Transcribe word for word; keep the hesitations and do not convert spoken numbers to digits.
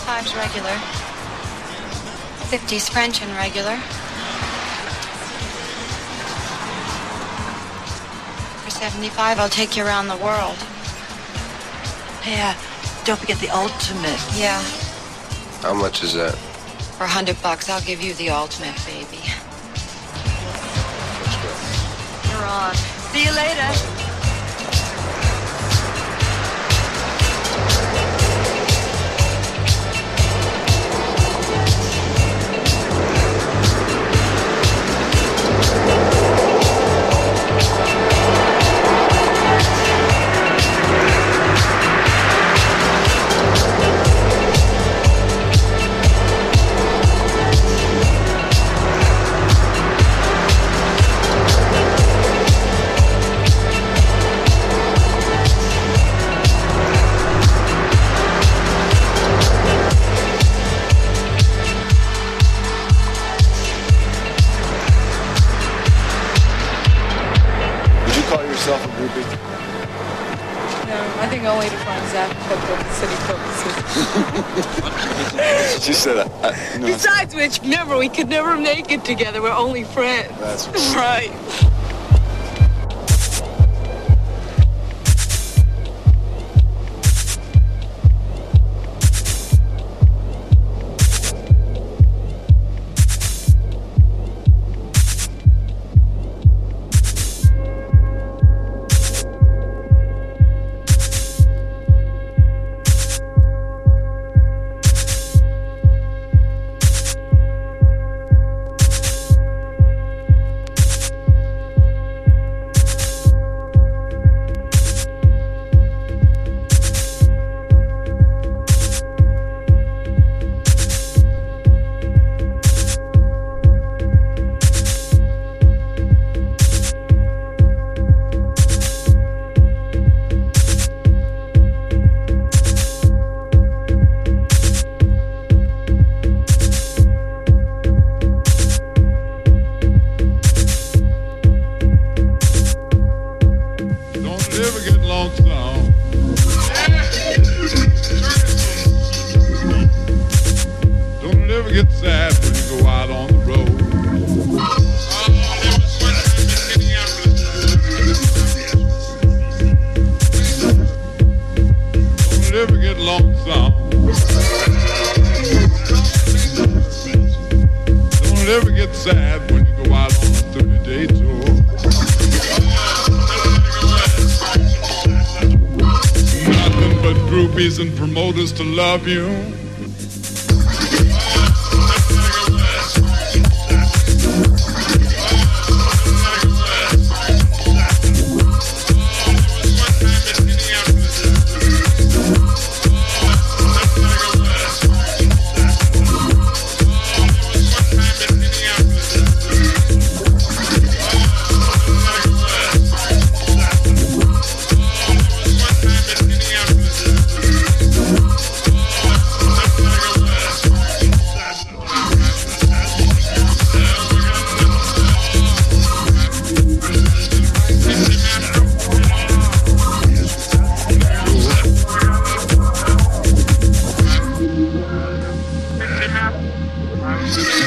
twenty-five's regular. fifty's French and regular. For seventy-five, I'll take you around the world. Yeah, don't forget the ultimate. Yeah. How much is that? For a hundred bucks, I'll give you the ultimate, baby. Let's go. You're on. See you later. Only to find Zach for city purposes. She said, uh, uh, no, Besides which, remember, we could never make it together. We're only friends. That's right. And promoters to love you. Thank you.